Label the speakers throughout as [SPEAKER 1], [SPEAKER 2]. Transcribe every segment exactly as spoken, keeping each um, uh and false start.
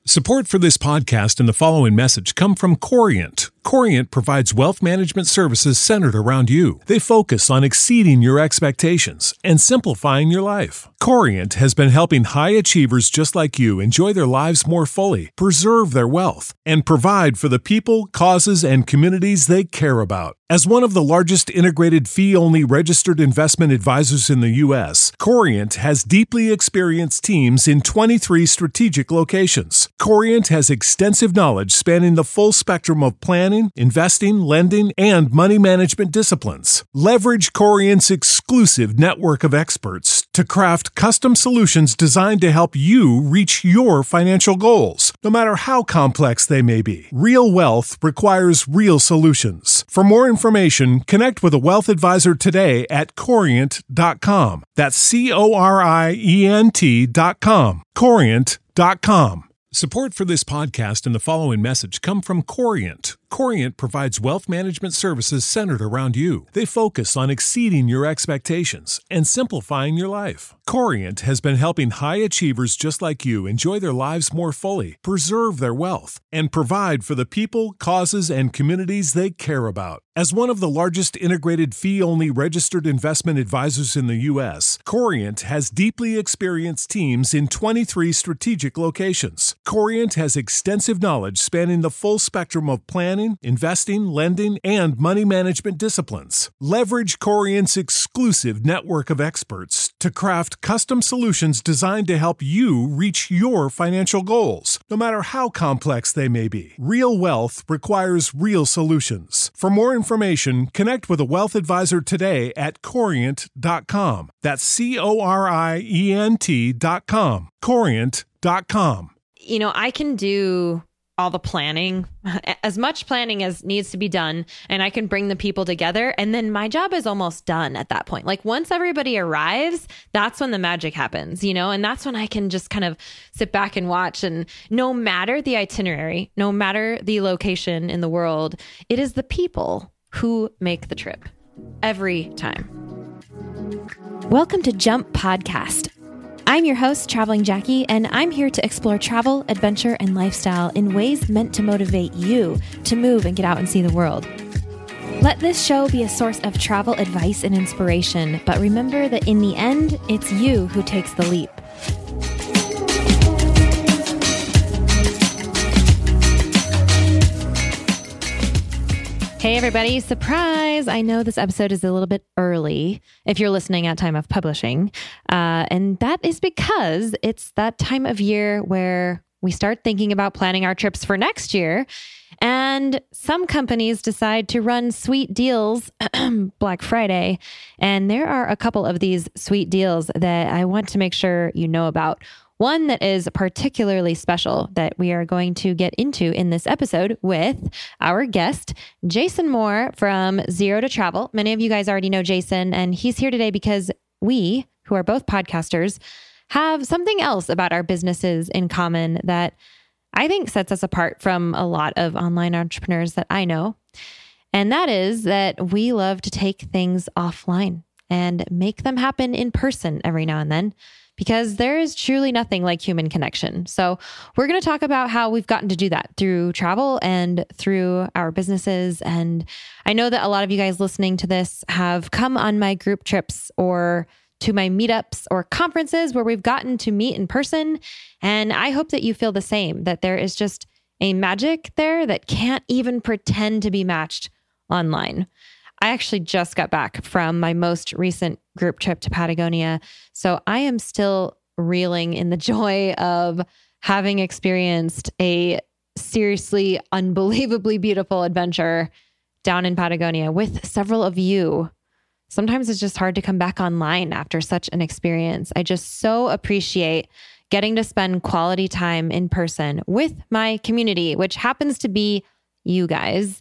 [SPEAKER 1] Support for this podcast and the following message come from Corient. Corient provides wealth management services centered around you. They focus on exceeding your expectations and simplifying your life. Corient has been helping high achievers just like you enjoy their lives more fully, preserve their wealth, and provide for the people, causes, and communities they care about. As one of the largest integrated fee-only registered investment advisors in the U S, Corient has deeply experienced teams in twenty-three strategic locations. Corient has extensive knowledge spanning the full spectrum of planning, investing, lending, and money management disciplines. Leverage Corient's exclusive network of experts to craft custom solutions designed to help you reach your financial goals, no matter how complex they may be. Real wealth requires real solutions. For more information, connect with a wealth advisor today at corient dot com. That's C O R I E N T dot com. corient dot com. Support for this podcast and the following message come from Corient. Corient provides wealth management services centered around you. They focus on exceeding your expectations and simplifying your life. Corient has been helping high achievers just like you enjoy their lives more fully, preserve their wealth, and provide for the people, causes, and communities they care about. As one of the largest integrated fee-only registered investment advisors in the U S, Corient has deeply experienced teams in twenty-three strategic locations. Corient has extensive knowledge spanning the full spectrum of planning, investing, lending, and money management disciplines. Leverage Corient's exclusive network of experts to craft custom solutions designed to help you reach your financial goals, no matter how complex they may be. Real wealth requires real solutions. For more information, connect with a wealth advisor today at corient dot com. That's C O R I E N T dot com. corient dot com.
[SPEAKER 2] You know, I can do all the planning, as much planning as needs to be done, and I can bring the people together, and then my job is almost done at that point. Like once everybody arrives, that's when the magic happens, you know, and that's when I can just kind of sit back and watch. And no matter the itinerary, no matter the location in the world, it is the people who make the trip every time.
[SPEAKER 3] Welcome to Jump Podcast. I'm your host, Traveling Jackie, and I'm here to explore travel, adventure, and lifestyle in ways meant to motivate you to move and get out and see the world. Let this show be a source of travel advice and inspiration, but remember that in the end, it's you who takes the leap.
[SPEAKER 2] Hey everybody, surprise! I know this episode is a little bit early if you're listening at time of publishing. Uh, and that is because it's that time of year where we start thinking about planning our trips for next year. And some companies decide to run sweet deals Black Friday. And there are a couple of these sweet deals that I want to make sure you know about. One that is particularly special that we are going to get into in this episode with our guest, Jason Moore from Zero to Travel. Many of you guys already know Jason, and he's here today because we, who are both podcasters, have something else about our businesses in common that I think sets us apart from a lot of online entrepreneurs that I know. And that is that we love to take things offline and make them happen in person every now and then, because there is truly nothing like human connection. So we're going to talk about how we've gotten to do that through travel and through our businesses. And I know that a lot of you guys listening to this have come on my group trips or to my meetups or conferences where we've gotten to meet in person. And I hope that you feel the same, that there is just a magic there that can't even pretend to be matched online. I actually just got back from my most recent group trip to Patagonia. So I am still reeling in the joy of having experienced a seriously unbelievably beautiful adventure down in Patagonia with several of you. Sometimes it's just hard to come back online after such an experience. I just so appreciate getting to spend quality time in person with my community, which happens to be you guys.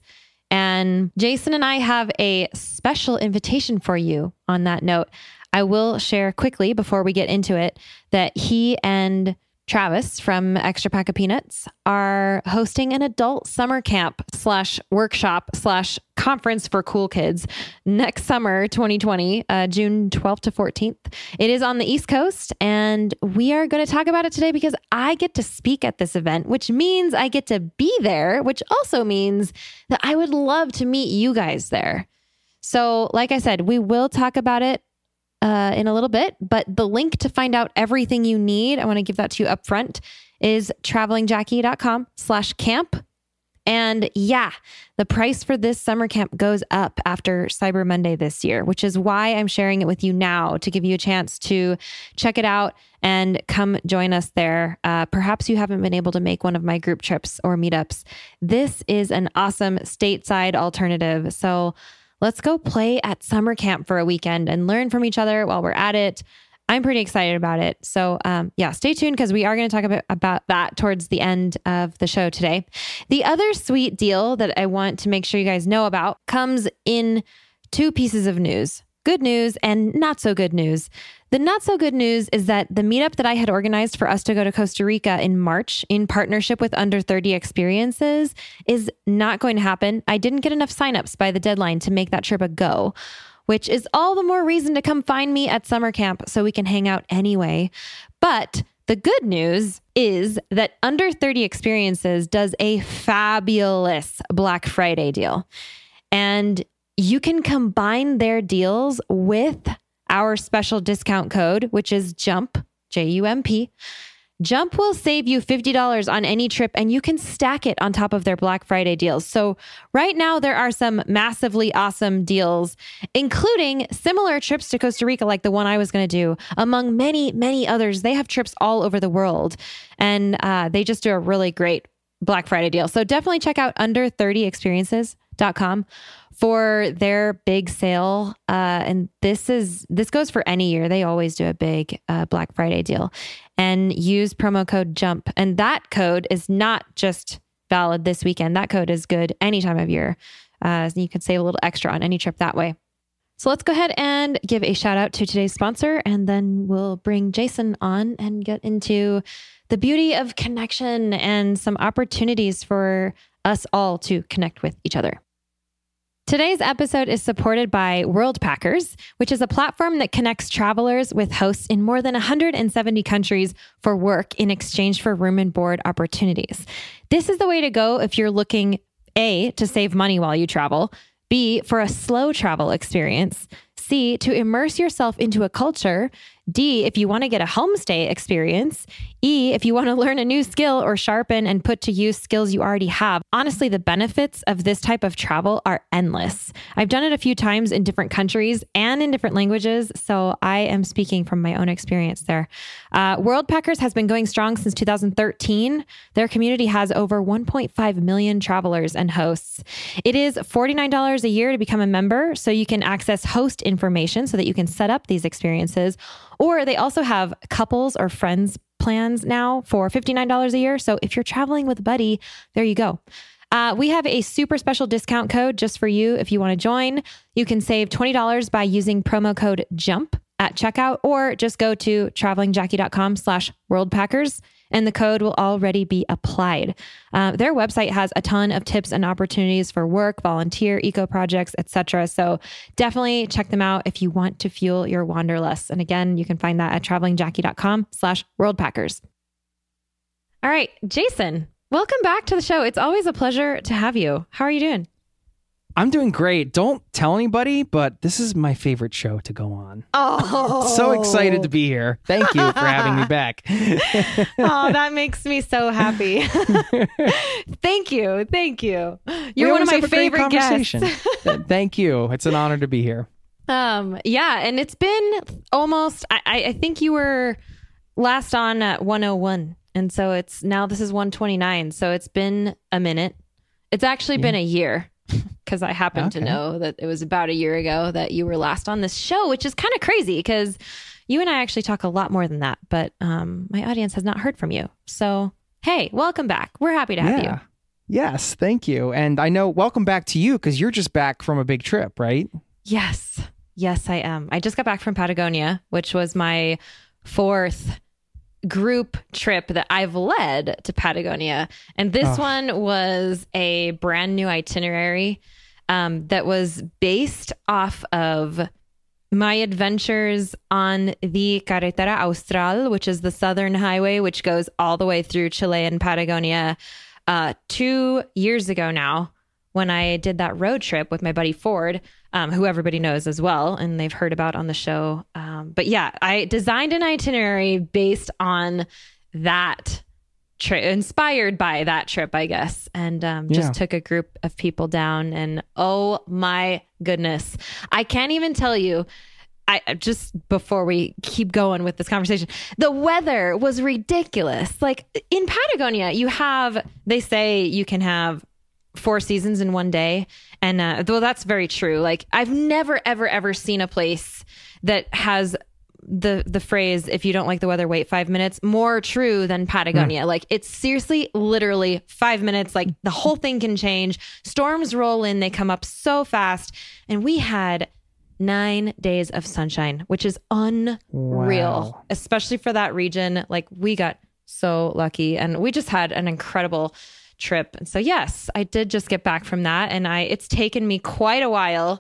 [SPEAKER 2] And Jason and I have a special invitation for you on that note. I will share quickly before we get into it that he and Travis from Extra Pack of Peanuts are hosting an adult summer camp slash workshop slash conference for cool kids next summer, twenty twenty, uh, June twelfth to fourteenth. It is on the East Coast, and we are going to talk about it today because I get to speak at this event, which means I get to be there, which also means that I would love to meet you guys there. So like I said, we will talk about it Uh, in a little bit, but the link to find out everything you need, I want to give that to you up front, is travelingjackie.com slash camp. And yeah, the price for this summer camp goes up after Cyber Monday this year, which is why I'm sharing it with you now to give you a chance to check it out and come join us there. Uh, perhaps you haven't been able to make one of my group trips or meetups. This is an awesome stateside alternative. So let's go play at summer camp for a weekend and learn from each other while we're at it. I'm pretty excited about it. So um, yeah, stay tuned because we are going to talk about, about that towards the end of the show today. The other sweet deal that I want to make sure you guys know about comes in two pieces of news. Good news and not so good news. The not so good news is that the meetup that I had organized for us to go to Costa Rica in March in partnership with Under thirty Experiences is not going to happen. I didn't get enough signups by the deadline to make that trip a go, which is all the more reason to come find me at summer camp so we can hang out anyway. But the good news is that Under thirty Experiences does a fabulous Black Friday deal. And you can combine their deals with our special discount code, which is JUMP, J U M P. JUMP will save you fifty dollars on any trip, and you can stack it on top of their Black Friday deals. So right now there are some massively awesome deals, including similar trips to Costa Rica, like the one I was going to do, among many, many others. They have trips all over the world, and uh, they just do a really great Black Friday deal. So definitely check out under thirty experiences dot com for their big sale. Uh, and this is, this goes for any year. They always do a big uh, Black Friday deal, and use promo code JUMP. And that code is not just valid this weekend. That code is good any time of year. Uh, you can save a little extra on any trip that way. So let's go ahead and give a shout out to today's sponsor, and then we'll bring Jason on and get into the beauty of connection and some opportunities for us all to connect with each other. Today's episode is supported by Worldpackers, which is a platform that connects travelers with hosts in more than one hundred seventy countries for work in exchange for room and board opportunities. This is the way to go if you're looking, A, to save money while you travel, B, for a slow travel experience, C, to immerse yourself into a culture, D, if you want to get a homestay experience, E, if you want to learn a new skill or sharpen and put to use skills you already have. Honestly, the benefits of this type of travel are endless. I've done it a few times in different countries and in different languages, so I am speaking from my own experience there. Uh, Worldpackers has been going strong since two thousand thirteen. Their community has over one point five million travelers and hosts. It is forty-nine dollars a year to become a member, so you can access host information so that you can set up these experiences. Or they also have couples or friends plans now for fifty-nine dollars a year. So if you're traveling with a buddy, there you go. Uh, we have a super special discount code just for you. If you want to join, you can save twenty dollars by using promo code JUMP at checkout, or just go to travelingjackie.com slash worldpackers and the code will already be applied. Uh, their website has a ton of tips and opportunities for work, volunteer, eco projects, et cetera. So definitely check them out if you want to fuel your wanderlust. And again, you can find that at travelingjackie.com slash worldpackers. All right, Jason, welcome back to the show. It's always a pleasure to have you. How are you doing?
[SPEAKER 4] I'm doing great. Don't tell anybody, but this is my favorite show to go on.
[SPEAKER 2] Oh,
[SPEAKER 4] so excited to be here. Thank you for having me back.
[SPEAKER 2] Oh, that makes me so happy. Thank you. Thank you. You're
[SPEAKER 4] we
[SPEAKER 2] one of my
[SPEAKER 4] have a
[SPEAKER 2] favorite
[SPEAKER 4] great conversation.
[SPEAKER 2] guests.
[SPEAKER 4] Thank you. It's an honor to be here.
[SPEAKER 2] Um, yeah. And it's been almost, I, I think you were last on at one oh one. And so it's now this is one twenty-nine. So it's been a minute. It's actually yeah. been a year. Because I happen okay. to know that it was about a year ago that you were last on this show, which is kind of crazy because you and I actually talk a lot more than that. But um, my audience has not heard from you. So, hey, welcome back. We're happy to have
[SPEAKER 4] yeah.
[SPEAKER 2] you.
[SPEAKER 4] Yes, thank you. And I know, welcome back to you because you're just back from a big trip, right?
[SPEAKER 2] Yes. Yes, I am. I just got back from Patagonia, which was my fourth group trip that I've led to Patagonia. And this oh. one was a brand new itinerary um, that was based off of my adventures on the Carretera Austral, which is the southern highway, which goes all the way through Chile and Patagonia. Uh, two years ago now, when I did that road trip with my buddy Ford, um, who everybody knows as well, and they've heard about on the show. Um, but yeah, I designed an itinerary based on that trip, inspired by that trip, I guess, and um, just yeah. took a group of people down. And oh my goodness, I can't even tell you. I just before we keep going with this conversation, the weather was ridiculous. Like in Patagonia, you have, they say you can have four seasons in one day. And uh, though that's very true. Like I've never, ever, ever seen a place that has the the phrase, if you don't like the weather, wait five minutes, more true than Patagonia. Mm. Like it's seriously, literally five minutes. Like the whole thing can change. Storms roll in, they come up so fast. And we had nine days of sunshine, which is unreal, wow. especially for that region. Like we got so lucky and we just had an incredible trip. And so, yes, I did just get back from that. And I, it's taken me quite a while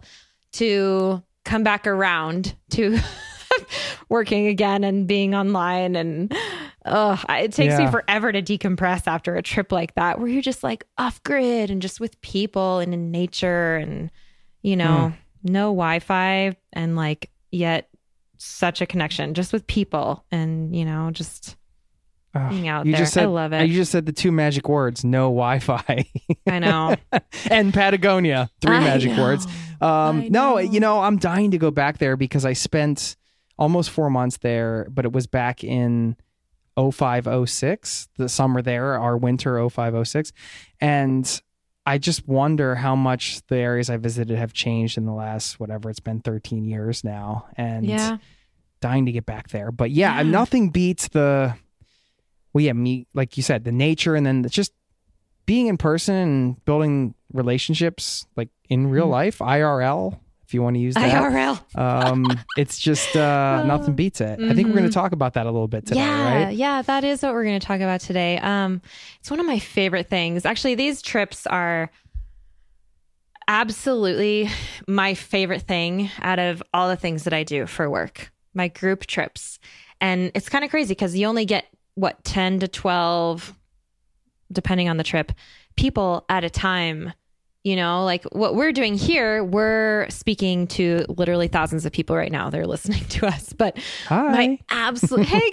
[SPEAKER 2] to come back around to working again and being online. And oh, it takes yeah. me forever to decompress after a trip like that, where you're just like off grid and just with people and in nature and, you know, mm. no Wi-Fi and like yet such a connection just with people and, you know, just oh, being out
[SPEAKER 4] you
[SPEAKER 2] there.
[SPEAKER 4] Just said,
[SPEAKER 2] I love it.
[SPEAKER 4] You just said the two magic words, no Wi-Fi.
[SPEAKER 2] I know.
[SPEAKER 4] And Patagonia, three
[SPEAKER 2] I
[SPEAKER 4] magic
[SPEAKER 2] know.
[SPEAKER 4] words. Um,
[SPEAKER 2] I
[SPEAKER 4] no,
[SPEAKER 2] know.
[SPEAKER 4] you know, I'm dying to go back there because I spent almost four months there, but it was back in oh five, oh six, the summer there, our winter oh five, oh six. And I just wonder how much the areas I visited have changed in the last, whatever, it's been thirteen years now. And
[SPEAKER 2] yeah.
[SPEAKER 4] dying to get back there. But yeah,
[SPEAKER 2] yeah.
[SPEAKER 4] nothing beats the, well, yeah, me, like you said, the nature and then just being in person and building relationships like in real mm. life, I R L, if you want to use that.
[SPEAKER 2] I R L.
[SPEAKER 4] um, it's just, uh, nothing beats it. Mm-hmm. I think we're going to talk about that a little bit today,
[SPEAKER 2] yeah,
[SPEAKER 4] right?
[SPEAKER 2] Yeah, that is what we're going to talk about today. Um, it's one of my favorite things. Actually, these trips are absolutely my favorite thing out of all the things that I do for work, my group trips. And it's kind of crazy because you only get, what, ten to twelve, depending on the trip, people at a time. You know, like what we're doing here, we're speaking to literally thousands of people right now. They're listening to us. But
[SPEAKER 4] Hi.
[SPEAKER 2] my absolute, hey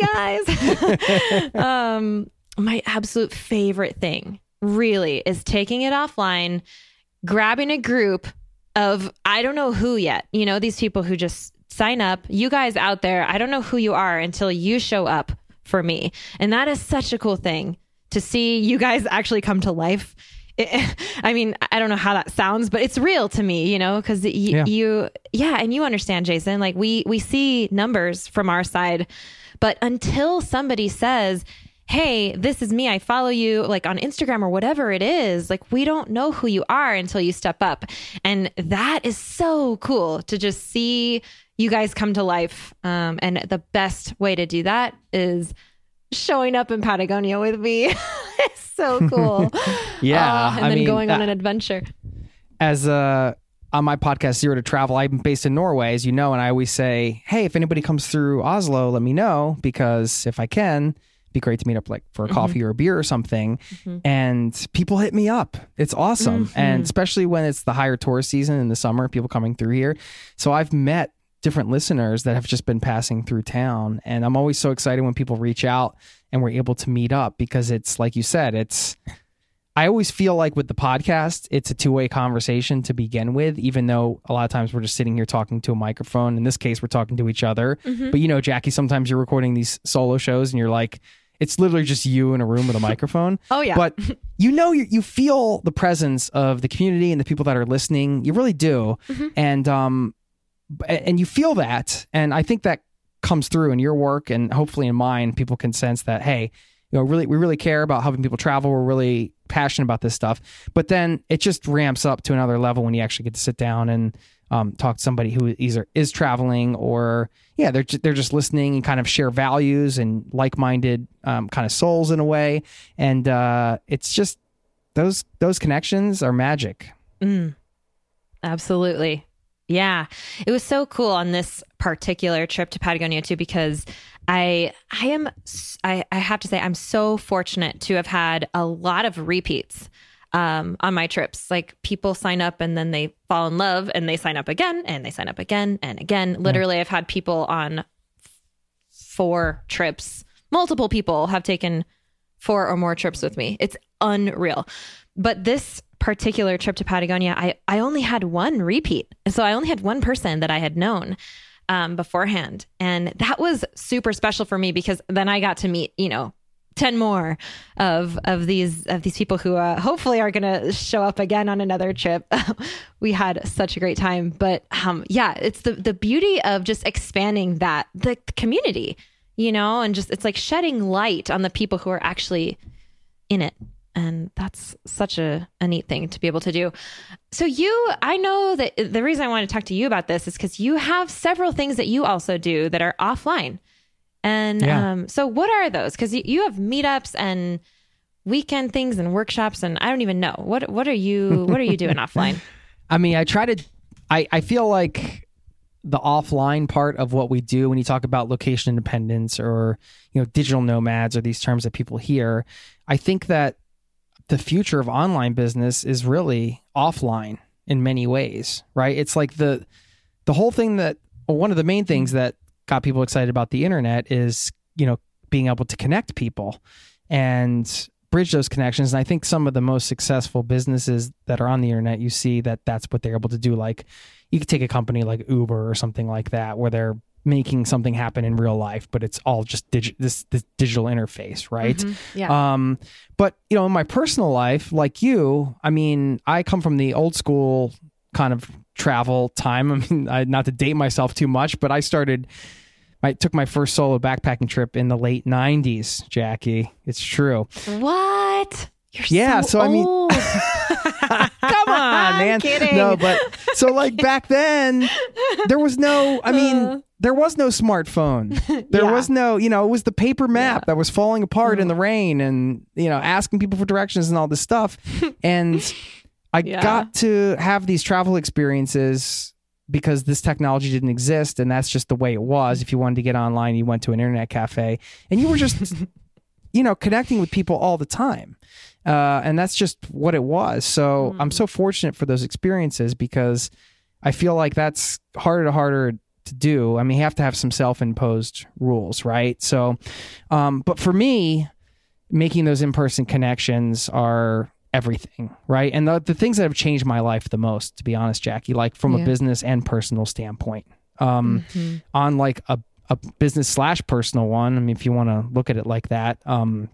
[SPEAKER 2] guys, um, my absolute favorite thing really is taking it offline, grabbing a group of, I don't know who yet, you know, these people who just sign up. You guys out there, I don't know who you are until you show up for me. And that is such a cool thing to see you guys actually come to life. It, I mean, I don't know how that sounds, but it's real to me, you know, because y- yeah. you, yeah. And you understand, Jason, like we, we see numbers from our side, but until somebody says, hey, this is me, I follow you like on Instagram or whatever it is, like we don't know who you are until you step up. And that is so cool to just see you guys come to life. Um, and the best way to do that is showing up in Patagonia with me. It's so cool.
[SPEAKER 4] Yeah.
[SPEAKER 2] Uh, and
[SPEAKER 4] I
[SPEAKER 2] then
[SPEAKER 4] mean,
[SPEAKER 2] going on
[SPEAKER 4] uh,
[SPEAKER 2] an adventure.
[SPEAKER 4] As uh, on my podcast, Zero to Travel, I'm based in Norway, as you know, and I always say, hey, if anybody comes through Oslo, let me know, because if I can, it'd be great to meet up like for a coffee mm-hmm. or a beer or something. Mm-hmm. And people hit me up. It's awesome. Mm-hmm. And especially when it's the higher tourist season in the summer, people coming through here. So I've met different listeners that have just been passing through town. And I'm always so excited when people reach out and we're able to meet up, because it's like you said, it's, I always feel like with the podcast, it's a two-way conversation to begin with, even though a lot of times we're just sitting here talking to a microphone. In this case, we're talking to each other. Mm-hmm. But you know, Jackie, sometimes you're recording these solo shows and you're like, it's literally just you in a room with a microphone.
[SPEAKER 2] Oh yeah.
[SPEAKER 4] But you know, you, you feel the presence of the community and the people that are listening. You really do. Mm-hmm. And, um, and you feel that. And I think that comes through in your work, and hopefully in mine, people can sense that, hey, you know, really, we really care about helping people travel. We're really passionate about this stuff. But then it just ramps up to another level when you actually get to sit down and um, talk to somebody who either is traveling or, yeah, they're, ju- they're just listening and kind of share values and like-minded um, kind of souls in a way. And uh, it's just, those those connections are magic.
[SPEAKER 2] Mm, absolutely. Yeah. It was so cool on this particular trip to Patagonia too, because I, I am, I, I have to say, I'm so fortunate to have had a lot of repeats um, on my trips. Like people sign up and then they fall in love and they sign up again and they sign up again and again. Literally, yeah. I've had people on four trips. Multiple people have taken four or more trips with me. It's unreal. But this particular trip to Patagonia, I, I only had one repeat. So I only had one person that I had known um, beforehand. And that was super special for me because then I got to meet, you know, ten more of, of these, of these people who uh, hopefully are going to show up again on another trip. We had such a great time, but um, yeah, it's the, the beauty of just expanding that, the community, you know, and just, it's like shedding light on the people who are actually in it. And that's such a, a neat thing to be able to do. So you, I know that the reason I want to talk to you about this is because you have several things that you also do that are offline. And yeah. um, so what are those? Because you, you have meetups and weekend things and workshops, and I don't even know. What what are you what are you doing offline?
[SPEAKER 4] I mean, I try to, I, I feel like the offline part of what we do when you talk about location independence or, you know, digital nomads or these terms that people hear, I think that the future of online business is really offline in many ways, right? It's like the the whole thing that, well, one of the main things that got people excited about the internet is, you know, being able to connect people and bridge those connections. And I think some of the most successful businesses that are on the internet, you see that that's what they're able to do. Like you could take a company like Uber or something like that, where they're making something happen in real life, but it's all just digi- this, this digital interface, right?
[SPEAKER 2] Mm-hmm. Yeah.
[SPEAKER 4] Um, but, you know, in my personal life, like you, I mean, I come from the old school kind of travel time. I mean, I, not to date myself too much, but I started, I took my first solo backpacking trip in the late nineties, Jackie. It's true.
[SPEAKER 2] What? You're
[SPEAKER 4] yeah,
[SPEAKER 2] so,
[SPEAKER 4] so I mean,
[SPEAKER 2] old.
[SPEAKER 4] come on, man.
[SPEAKER 2] I'm kidding.
[SPEAKER 4] No, but so like back then, there was no, I mean, there was no smartphone. There
[SPEAKER 2] Yeah.
[SPEAKER 4] was no, you know, it was the paper map
[SPEAKER 2] Yeah.
[SPEAKER 4] that was falling apart
[SPEAKER 2] Mm.
[SPEAKER 4] in the rain and, you know, asking people for directions and all this stuff. And I
[SPEAKER 2] Yeah.
[SPEAKER 4] got to have these travel experiences because this technology didn't exist. And that's just the way it was. If you wanted to get online, you went to an internet cafe and you were just, you know, connecting with people all the time. Uh, and that's just what it was. So
[SPEAKER 2] Mm.
[SPEAKER 4] I'm so fortunate for those experiences because I feel like that's harder to harder to do. I mean, you have to have some self-imposed rules, right? So, um, but for me, making those in-person connections are everything, right? And the, the things that have changed my life the most, to be honest, Jackie, like from
[SPEAKER 2] Yeah.
[SPEAKER 4] a business and personal standpoint, um,
[SPEAKER 2] Mm-hmm.
[SPEAKER 4] on like a, a business slash personal one. I mean, if you want to look at it like that, um,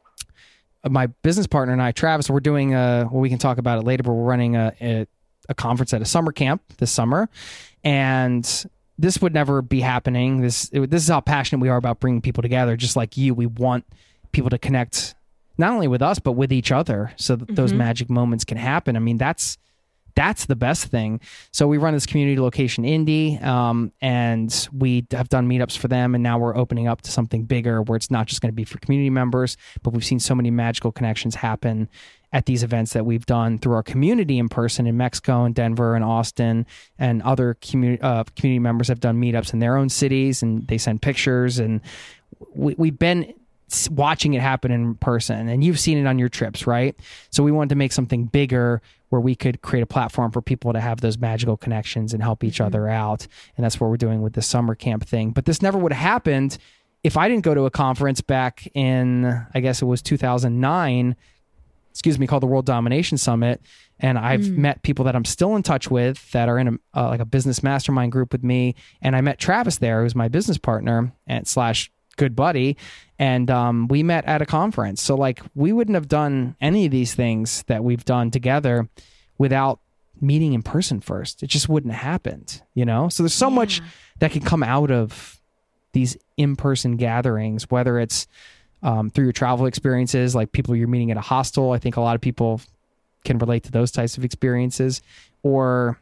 [SPEAKER 4] my business partner and I, Travis, we're doing a, well, we can talk about it later, but we're running a, a, a conference at a summer camp this summer. And this would never be happening. This, it, this is how passionate we are about bringing people together. Just like you, we want people to connect not only with us, but with each other so that those
[SPEAKER 2] Mhm.
[SPEAKER 4] magic moments can happen. I mean, that's, that's the best thing. So we run this community location indie, um, and we have done meetups for them. And now we're opening up to something bigger where it's not just going to be for community members, but we've seen so many magical connections happen at these events that we've done through our community in person in Mexico and Denver and Austin, and other community, uh, community members have done meetups in their own cities and they send pictures, and we, we've been watching it happen in person, and you've seen it on your trips, right? So we wanted to make something bigger where we could create a platform for people to have those magical connections and help each
[SPEAKER 2] Mm-hmm.
[SPEAKER 4] other out. And that's what we're doing with the summer camp thing. But this never would have happened if I didn't go to a conference back in, I guess it was two thousand nine, excuse me, called the World Domination Summit. And I've
[SPEAKER 2] Mm.
[SPEAKER 4] met people that I'm still in touch with that are in a, uh, like a business mastermind group with me. And I met Travis there, who's my business partner and slash good buddy. And um, we met at a conference. So like we wouldn't have done any of these things that we've done together without meeting in person first. It just wouldn't have happened, you know? So there's so
[SPEAKER 2] Yeah.
[SPEAKER 4] much that can come out of these in-person gatherings, whether it's um, through your travel experiences, like people you're meeting at a hostel. I think a lot of people can relate to those types of experiences, or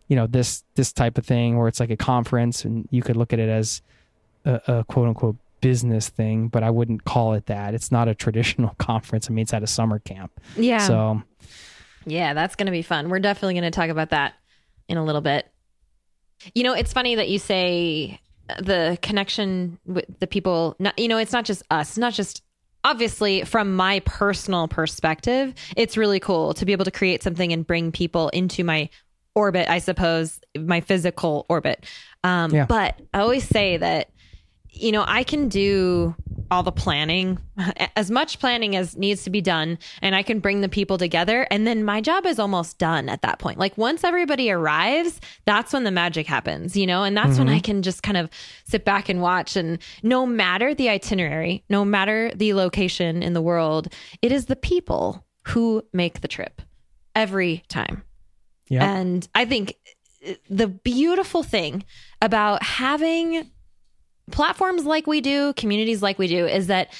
[SPEAKER 4] you know, this this type of thing where it's like a conference, and you could look at it as a, a quote unquote business thing, but I wouldn't call it that. It's not a traditional conference. I mean, it's at a summer camp.
[SPEAKER 2] Yeah.
[SPEAKER 4] So
[SPEAKER 2] yeah, that's going to be fun. We're definitely going to talk about that in a little bit. You know, it's funny that you say the connection with the people, not, you know, it's not just us, not just, obviously from my personal perspective, it's really cool to be able to create something and bring people into my orbit, I suppose, my physical orbit. Um,
[SPEAKER 4] Yeah.
[SPEAKER 2] But I always say that, you know, I can do all the planning, as much planning as needs to be done, and I can bring the people together. And then my job is almost done at that point. Like once everybody arrives, that's when the magic happens, you know, and that's
[SPEAKER 4] Mm-hmm.
[SPEAKER 2] when I can just kind of sit back and watch. And no matter the itinerary, no matter the location in the world, it is the people who make the trip every time.
[SPEAKER 4] yeah.
[SPEAKER 2] And I think the beautiful thing about having platforms like we do, communities like we do, is that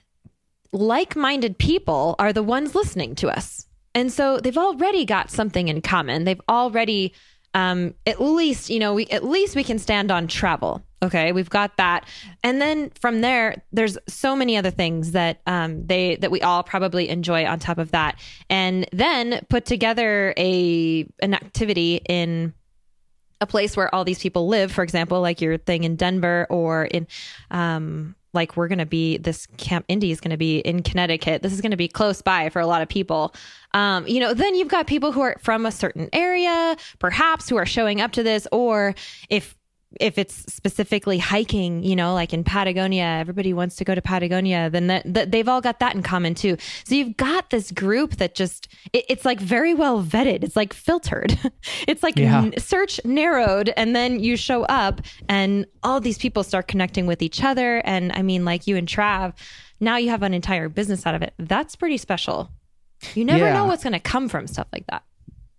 [SPEAKER 2] like-minded people are the ones listening to us. And so they've already got something in common. They've already, um, at least, you know, we, at least we can stand on travel. Okay. We've got that. And then from there, there's so many other things that, um, they, that we all probably enjoy on top of that. And then put together a, an activity in a place where all these people live, for example, like your thing in Denver, or in, um, like we're going to be, this Camp Indie is going to be in Connecticut. This is going to be close by for a lot of people. Um, you know, then you've got people who are from a certain area, perhaps, who are showing up to this, or if, if it's specifically hiking, you know, like in Patagonia, everybody wants to go to Patagonia, then that, that they've all got that in common too. So you've got this group that just, it, it's like very well vetted. It's like filtered. It's like
[SPEAKER 4] Yeah.
[SPEAKER 2] n- search narrowed, and then you show up and all these people start connecting with each other. And I mean, like you and Trav, now you have an entire business out of it. That's pretty special. You never
[SPEAKER 4] Yeah.
[SPEAKER 2] know what's going to come from stuff like that.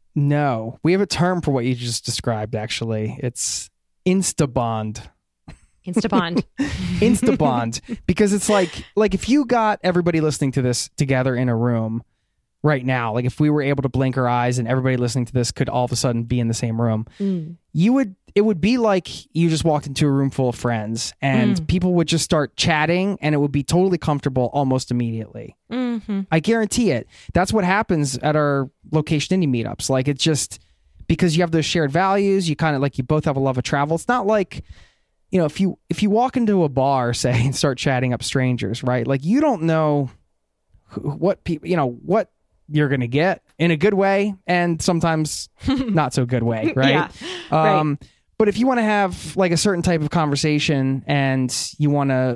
[SPEAKER 4] No, we have a term for what you just described. Actually, it's Instabond.
[SPEAKER 2] Instabond.
[SPEAKER 4] Instabond, because it's like like if you got everybody listening to this together in a room right now, like if we were able to blink our eyes and everybody listening to this could all of a sudden be in the same room,
[SPEAKER 2] Mm.
[SPEAKER 4] you would it would be like you just walked into a room full of friends, and
[SPEAKER 2] Mm.
[SPEAKER 4] people would just start chatting, and it would be totally comfortable almost immediately.
[SPEAKER 2] Mm-hmm.
[SPEAKER 4] I guarantee it. That's what happens at our Location Indie meetups. Like it's just because you have those shared values, you kind of like you both have a love of travel. It's not like, you know, if you if you walk into a bar, say, and start chatting up strangers, right? Like you don't know who, what people, you know, what you're going to get in a good way and sometimes not so good way, right?
[SPEAKER 2] Yeah,
[SPEAKER 4] um but if you want to have like a certain type of conversation and you want to,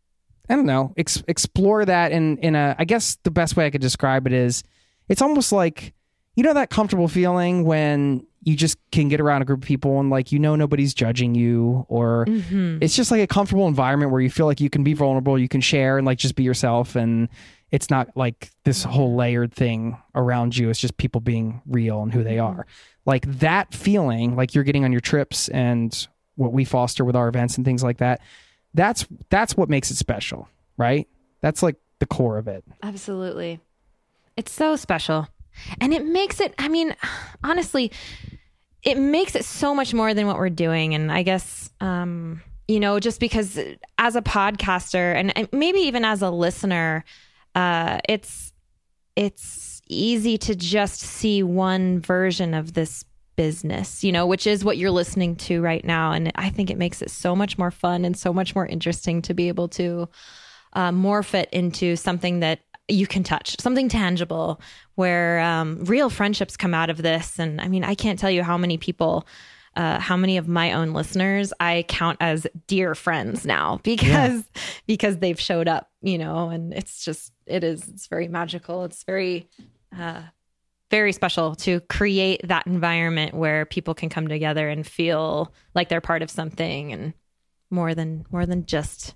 [SPEAKER 4] I don't know, ex- explore that in in a, I guess the best way I could describe it is it's almost like, you know, that comfortable feeling when you just can get around a group of people and like, you know, nobody's judging you, or
[SPEAKER 2] Mm-hmm.
[SPEAKER 4] it's just like a comfortable environment where you feel like you can be vulnerable, you can share and like just be yourself. And it's not like this whole layered thing around you. It's just people being real and who they are. Like that feeling like you're getting on your trips and what we foster with our events and things like that. That's, that's what makes it special, right? That's like the core of it.
[SPEAKER 2] Absolutely. It's so special. And it makes it, I mean, honestly, it makes it so much more than what we're doing. And I guess, um, you know, just because as a podcaster and, and maybe even as a listener, uh, it's, it's easy to just see one version of this business, you know, which is what you're listening to right now. And I think it makes it so much more fun and so much more interesting to be able to uh, morph it into something that you can touch, something tangible, where um, real friendships come out of this. And I mean, I can't tell you how many people, uh, how many of my own listeners I count as dear friends now because yeah. because they've showed up, you know, and it's just, it is, it's very magical. It's very, uh, very special to create that environment where people can come together and feel like they're part of something, and more than, more than just,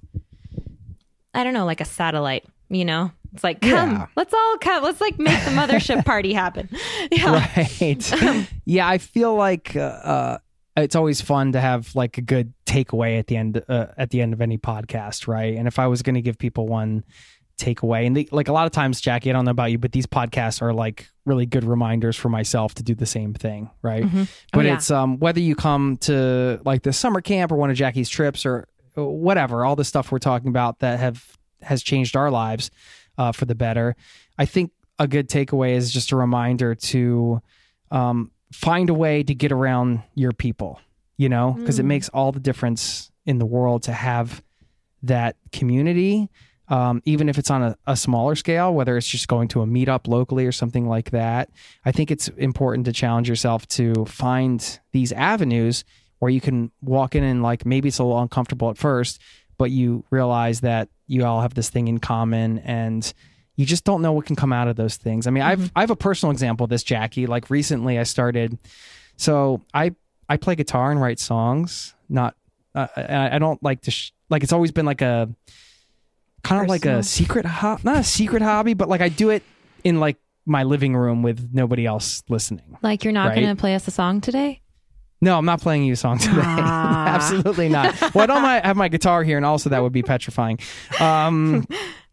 [SPEAKER 2] I don't know, like a satellite, you know? It's like, come, yeah. let's all come. Let's like make the mothership party happen. Yeah.
[SPEAKER 4] Right. Yeah. I feel like, uh, uh, it's always fun to have like a good takeaway at the end, uh, at the end of any podcast. Right. And if I was going to give people one takeaway. And they, like a lot of times, Jackie, I don't know about you, but these podcasts are like really good reminders for myself to do the same thing, right?
[SPEAKER 2] Mm-hmm. Oh,
[SPEAKER 4] but
[SPEAKER 2] yeah.
[SPEAKER 4] it's um, whether you come to like the summer camp or one of Jackie's trips or whatever, all the stuff we're talking about that have has changed our lives uh, for the better. I think a good takeaway is just a reminder to um, find a way to get around your people, you know, because mm. it makes all the difference in the world to have that community. Um, even if it's on a, a smaller scale, whether it's just going to a meetup locally or something like that, I think it's important to challenge yourself to find these avenues where you can walk in and like, maybe it's a little uncomfortable at first, but you realize that you all have this thing in common and you just don't know what can come out of those things. I mean, mm-hmm. I've, I have a personal example of this, Jackie. Like recently I started, so I, I play guitar and write songs, not, uh, I, I don't like to, sh- like, it's always been like a, kind of like a secret hobby, not a secret hobby, but like I do it in like my living room with nobody else listening.
[SPEAKER 2] Like you're not
[SPEAKER 4] right?
[SPEAKER 2] going to play us a song today?
[SPEAKER 4] No, I'm not playing you a song today.
[SPEAKER 2] Ah.
[SPEAKER 4] Absolutely not. Well, I don't my, have my guitar here, and also that would be petrifying. Um,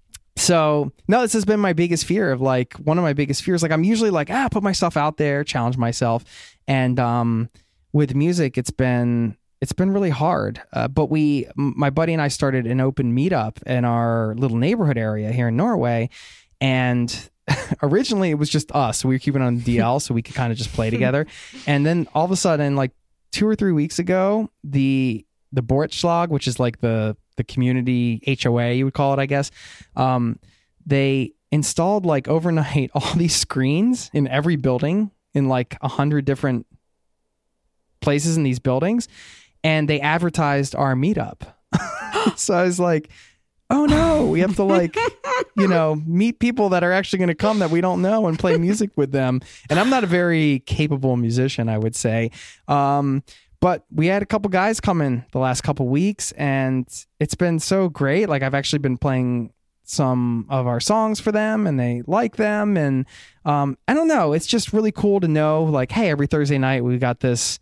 [SPEAKER 4] so no, this has been my biggest fear of like, one of my biggest fears. Like I'm usually like, ah, put myself out there, challenge myself. And um, with music, it's been, it's been really hard. Uh, but we, my buddy and I started an open meetup in our little neighborhood area here in Norway. And originally it was just us. So we were keeping it on the D L so we could kind of just play together. And then all of a sudden, like two or three weeks ago, the, the Borettslag, which is like the, the community H O A, you would call it, I guess. Um, they installed like overnight all these screens in every building in like a hundred different places in these buildings. And they advertised our meetup. So I was like, oh no, we have to like, you know, meet people that are actually going to come that we don't know and play music with them. And I'm not a very capable musician, I would say. Um, but we had a couple guys come in the last couple weeks and it's been so great. Like I've actually been playing some of our songs for them and they like them. And um, I don't know, it's just really cool to know like, hey, every Thursday night we got this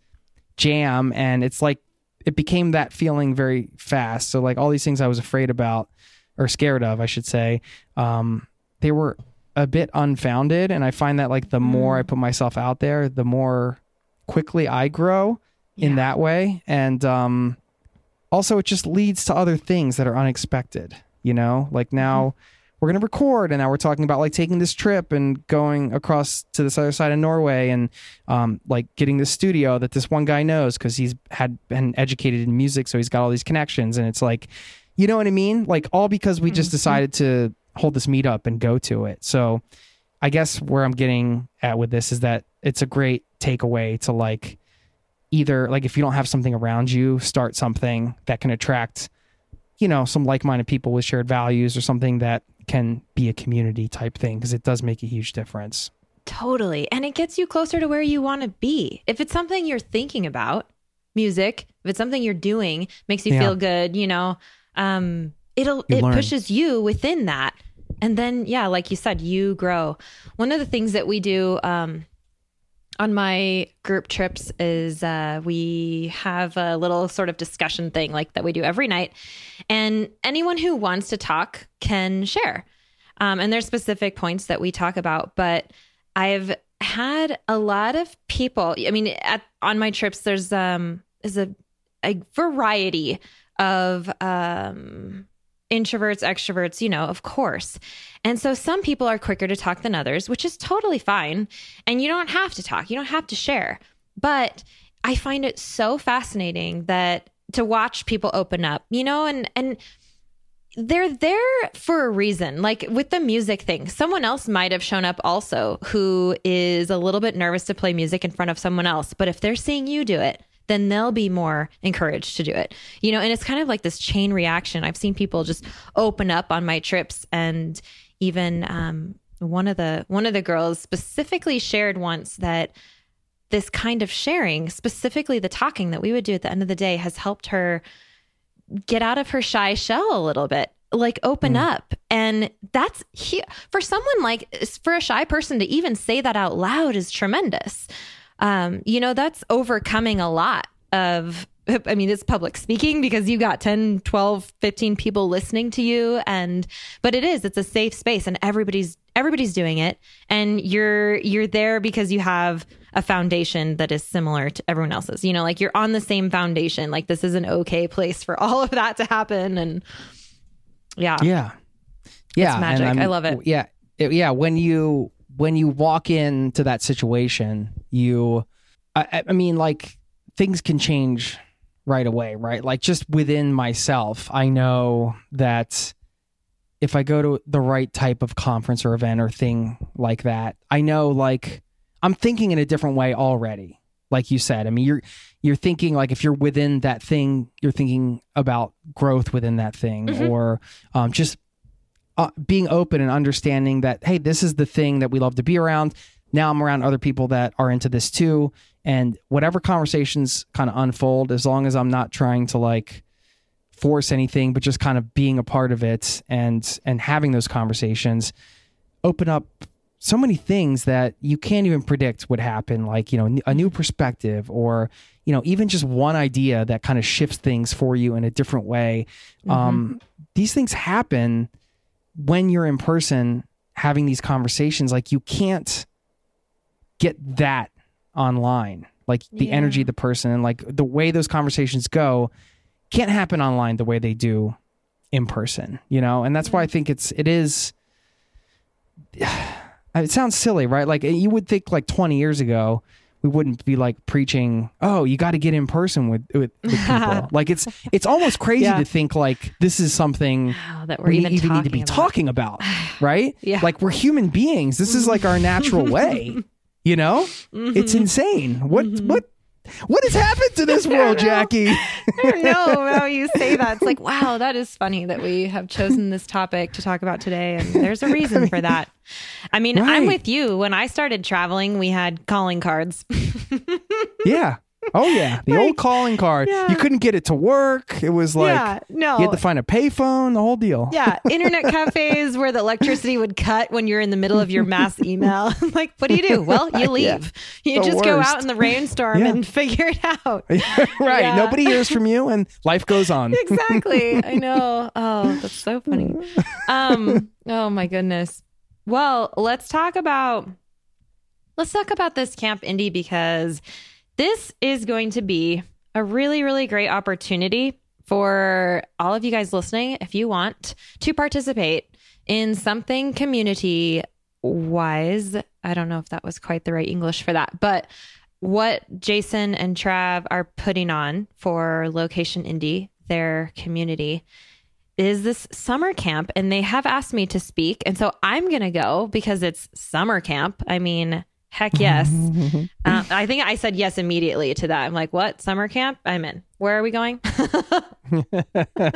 [SPEAKER 4] jam and it's like, it became that feeling very fast. So like all these things I was afraid about or scared of, I should say, um, they were a bit unfounded. And I find that like the more I put myself out there, the more quickly I grow yeah. in that way. And um, also it just leads to other things that are unexpected, you know, like now mm-hmm. we're going to record and now we're talking about like taking this trip and going across to this other side of Norway and um, like getting this studio that this one guy knows because he's had been educated in music. So he's got all these connections and it's like, you know what I mean? Like all because we just decided to hold this meetup and go to it. So I guess where I'm getting at with this is that it's a great takeaway to like either like if you don't have something around you, start something that can attract, you know, some like-minded people with shared values or something that can be a community type thing because it does make a huge difference.
[SPEAKER 2] Totally. And it gets you closer to where you want to be. If it's something you're thinking about, music, if it's something you're doing, makes you yeah. feel good, you know, um, it'll, you it learn. pushes you within that. And then, yeah, like you said, you grow. One of the things that we do, um, on my group trips is uh, we have a little sort of discussion thing like that we do every night. And anyone who wants to talk can share. Um, and there's specific points that we talk about. But I've had a lot of people, I mean, at, on my trips, there's um, is a, a variety of um, introverts, extroverts, you know, of course. And so some people are quicker to talk than others, which is totally fine. And you don't have to talk. You don't have to share. But I find it so fascinating that to watch people open up, you know, and, and they're there for a reason. Like with the music thing, someone else might have shown up also who is a little bit nervous to play music in front of someone else. But if they're seeing you do it, then they'll be more encouraged to do it, you know, and it's kind of like this chain reaction. I've seen people just open up on my trips. And even um, one of the, one of the girls specifically shared once that this kind of sharing, specifically the talking that we would do at the end of the day, has helped her get out of her shy shell a little bit, like open mm. up. And that's he- for someone like, for a shy person to even say that out loud is tremendous. Um, you know, that's overcoming a lot of I mean, it's public speaking because you got ten, twelve, fifteen people listening to you. And, but it is, it's a safe space and everybody's, everybody's doing it. And you're, you're there because you have a foundation that is similar to everyone else's, you know, like you're on the same foundation. Like this is an okay place for all of that to happen. And yeah.
[SPEAKER 4] Yeah. Yeah.
[SPEAKER 2] It's magic. I love it.
[SPEAKER 4] Yeah. It, yeah. When you, when you walk into that situation, you, I, I mean, like things can change right away, right? Like just within myself, I know that if I go to the right type of conference or event or thing like that, I know like I'm thinking in a different way already. Like you said, I mean, you're, you're thinking like if you're within that thing, you're thinking about growth within that thing mm-hmm. or um, just uh, being open and understanding that, hey, this is the thing that we love to be around. Now I'm around other people that are into this too. And whatever conversations kind of unfold, as long as I'm not trying to like force anything, but just kind of being a part of it and, and having those conversations open up so many things that you can't even predict would happen. Like, you know, a new perspective or, you know, even just one idea that kind of shifts things for you in a different way. Mm-hmm. Um, these things happen when you're in person having these conversations. Like you can't get that online, like the yeah. energy of the person and like the way those conversations go can't happen online the way they do in person, you know? And that's why I think it's, it is, it sounds silly, right? Like you would think like twenty years ago, we wouldn't be like preaching, oh, you got to get in person with, with, with people. Like it's, it's almost crazy yeah. to think like this is something
[SPEAKER 2] wow, that we're
[SPEAKER 4] we
[SPEAKER 2] even,
[SPEAKER 4] even need to be
[SPEAKER 2] about.
[SPEAKER 4] talking about, right?
[SPEAKER 2] yeah.
[SPEAKER 4] Like we're human beings. This is like our natural way. You know, mm-hmm. it's insane. What, mm-hmm. what, what has happened to this world, Jackie?
[SPEAKER 2] I don't know how you say that. It's like, wow, that is funny that we have chosen this topic to talk about today. And there's a reason for that. I mean, right. I'm with you. When I started traveling, we had calling cards.
[SPEAKER 4] yeah. Oh, yeah. The like, old calling card. Yeah. You couldn't get it to work. It was like, yeah, no. you had to find a payphone, the whole deal.
[SPEAKER 2] Yeah. Internet cafes where the electricity would cut when you're in the middle of your mass email. Like, what do you do? Well, you leave. Yeah. You the just worst. Go out in the rainstorm yeah. and figure it out.
[SPEAKER 4] right. Yeah. Nobody hears from you and life goes on.
[SPEAKER 2] Exactly. I know. Oh, that's so funny. Um. Oh, my goodness. Well, let's talk about, let's talk about this Camp Indie because this is going to be a really, really great opportunity for all of you guys listening, if you want to participate in something community wise. I don't know if that was quite the right English for that, but what Jason and Trav are putting on for Location Indie, their community, is this summer camp. And they have asked me to speak. And so I'm going to go because it's summer camp. I mean, heck yes. uh, I think I said yes immediately to that. I'm like, what? Summer camp? I'm in. Where are we going? So let's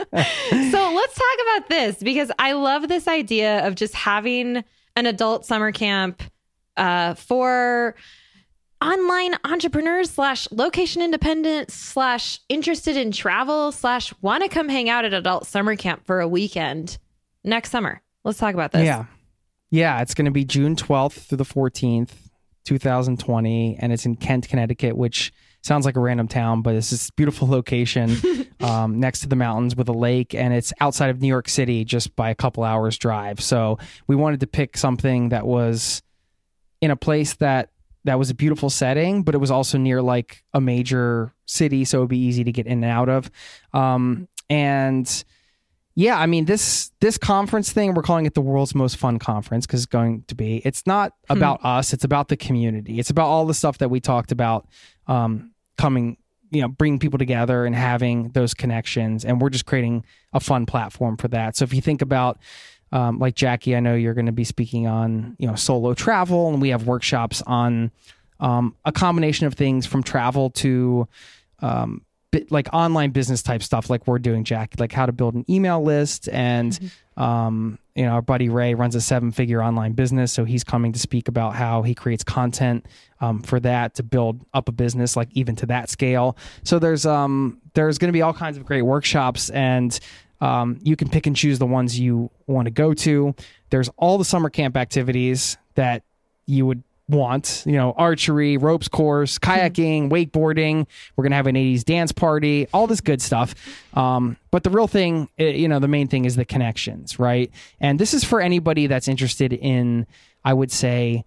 [SPEAKER 2] talk about this because I love this idea of just having an adult summer camp uh, for online entrepreneurs slash location independent slash interested in travel slash want to come hang out at adult summer camp for a weekend next summer. Let's talk about this.
[SPEAKER 4] Yeah. Yeah. It's going to be June twelfth through the fourteenth. two thousand twenty, and it's in Kent, Connecticut, which sounds like a random town, but it's this beautiful location um, next to the mountains with a lake, and it's outside of New York City just by a couple hours drive. So we wanted to pick something that was in a place that that was a beautiful setting, but it was also near like a major city, so it would be easy to get in and out of. Um, and yeah, I mean, this this conference thing, we're calling it the world's most fun conference because it's going to be. It's not about hmm. us. It's about the community. It's about all the stuff that we talked about um, coming, you know, bringing people together and having those connections. And we're just creating a fun platform for that. So if you think about, um, like Jackie, I know you're going to be speaking on, you know, solo travel, and we have workshops on um, a combination of things from travel to um like online business type stuff like we're doing, Jack, like how to build an email list. And, mm-hmm. um, you know, our buddy Ray runs a seven figure online business. So he's coming to speak about how he creates content um, for that to build up a business, like even to that scale. So there's, um, there's going to be all kinds of great workshops, and um, you can pick and choose the ones you want to go to. There's all the summer camp activities that you would want, you know, archery, ropes course, kayaking, wakeboarding. We're going to have an eighties dance party, all this good stuff. Um, but the real thing, you know, the main thing is the connections, right? And this is for anybody that's interested in, I would say,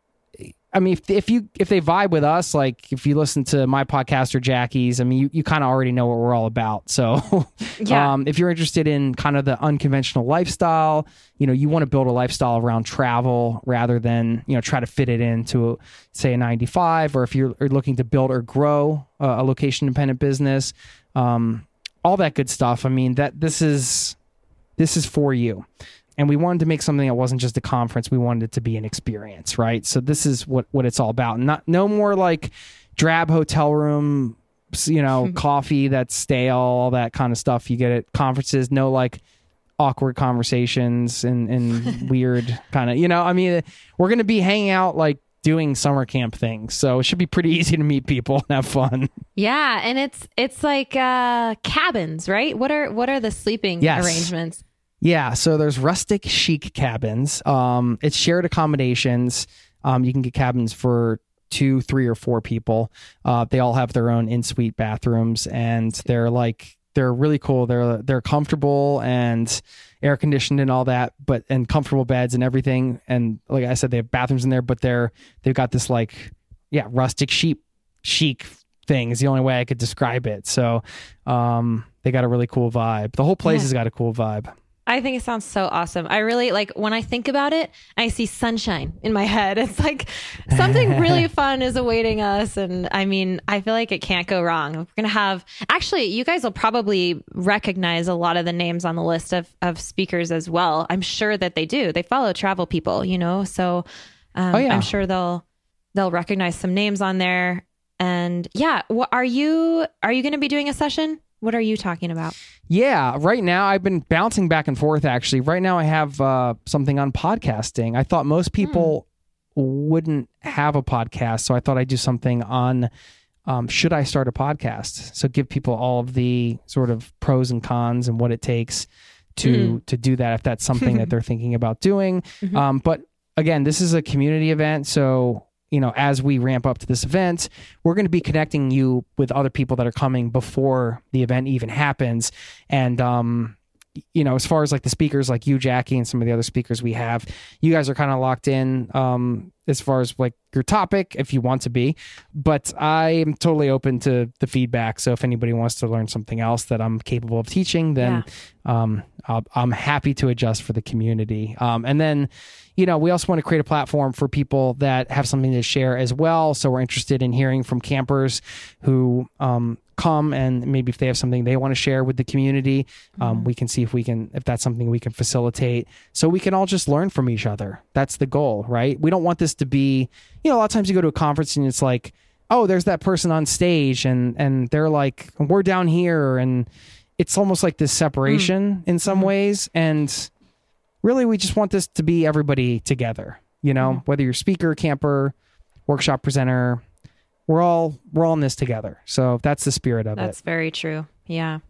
[SPEAKER 4] I mean, if, if you if they vibe with us, like if you listen to my podcast or Jackie's, I mean, you, you kind of already know what we're all about. So
[SPEAKER 2] yeah.
[SPEAKER 4] um, if you're interested in kind of the unconventional lifestyle, you know, you want to build a lifestyle around travel rather than, you know, try to fit it into, say, a nine to five, or if you're looking to build or grow a, a location independent business, um, all that good stuff. I mean, that this is this is for you. And we wanted to make something that wasn't just a conference. We wanted it to be an experience, right? So this is what, what it's all about. Not no more like drab hotel room, you know, coffee that's stale, all that kind of stuff you get at conferences. No like awkward conversations and, and weird kind of, you know, I mean, we're going to be hanging out like doing summer camp things. So it should be pretty easy to meet people and have fun.
[SPEAKER 2] Yeah. And it's, it's like uh, cabins, right? What are, what are the sleeping
[SPEAKER 4] yes.
[SPEAKER 2] arrangements?
[SPEAKER 4] Yeah, so there's rustic chic cabins. Um, it's shared accommodations. Um, you can get cabins for two, three, or four people. Uh, they all have their own in-suite bathrooms, and they're like they're really cool. They're they're comfortable and air conditioned and all that, but and comfortable beds and everything. And like I said, they have bathrooms in there, but they're they've got this like yeah rustic chic chic thing is the only way I could describe it. So um, they got a really cool vibe. The whole place yeah. has got a cool vibe.
[SPEAKER 2] I think it sounds so awesome. I really like when I think about it, I see sunshine in my head. It's like something really fun is awaiting us. And I mean, I feel like it can't go wrong. We're going to have, actually, you guys will probably recognize a lot of the names on the list of, of speakers as well. I'm sure that they do. They follow travel people, you know, so um,
[SPEAKER 4] oh, yeah.
[SPEAKER 2] I'm sure they'll, they'll recognize some names on there. And yeah, what are you, are you going to be doing a session? What are you talking about?
[SPEAKER 4] Yeah, right now I've been bouncing back and forth, actually. Right now I have uh, something on podcasting. I thought most people mm. wouldn't have a podcast, so I thought I'd do something on um, should I start a podcast? So give people all of the sort of pros and cons and what it takes to mm. to do that if that's something that they're thinking about doing. Mm-hmm. Um, but again, this is a community event, so you know, as we ramp up to this event, we're going to be connecting you with other people that are coming before the event even happens. And, um, you know, as far as like the speakers, like you, Jackie, and some of the other speakers we have, you guys are kind of locked in um, as far as like your topic, if you want to be. But I am totally open to the feedback. So if anybody wants to learn something else that I'm capable of teaching, then yeah. um, I'll, I'm happy to adjust for the community. Um, and then, you know, we also want to create a platform for people that have something to share as well. So we're interested in hearing from campers who um, come and maybe if they have something they want to share with the community, um, mm-hmm. we can see if we can, if that's something we can facilitate so we can all just learn from each other. That's the goal, right? We don't want this to be, you know, a lot of times you go to a conference and it's like, oh, there's that person on stage and, and they're like, we're down here. And it's almost like this separation mm-hmm. in some mm-hmm. ways. And really, we just want this to be everybody together, you know, mm-hmm. whether you're speaker, camper, workshop presenter, we're all, we're all in this together. So that's the spirit of
[SPEAKER 2] that's
[SPEAKER 4] it.
[SPEAKER 2] That's very true. Yeah.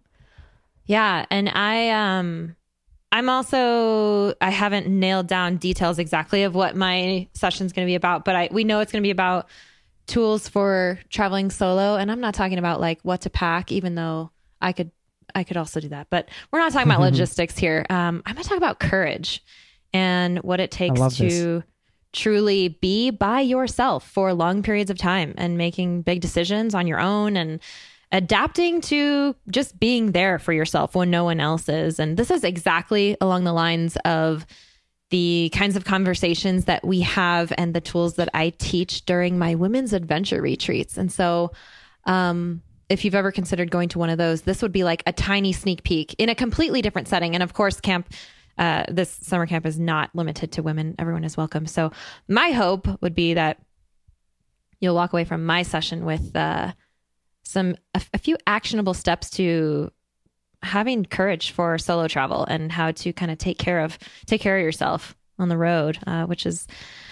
[SPEAKER 2] Yeah. And I, um, I'm also, I haven't nailed down details exactly of what my session's going to be about, but I, we know it's going to be about tools for traveling solo. And I'm not talking about like what to pack, even though I could, I could also do that, but we're not talking about logistics here. Um, I'm going to talk about courage and what it takes to this. truly be by yourself for long periods of time and making big decisions on your own and adapting to just being there for yourself when no one else is. And this is exactly along the lines of the kinds of conversations that we have and the tools that I teach during my women's adventure retreats. And so, um, if you've ever considered going to one of those, this would be like a tiny sneak peek in a completely different setting. And of course, camp, uh, this summer camp is not limited to women. Everyone is welcome. So my hope would be that you'll walk away from my session with uh, some a, a few actionable steps to having courage for solo travel and how to kind of take care of take care of yourself on the road, uh, which is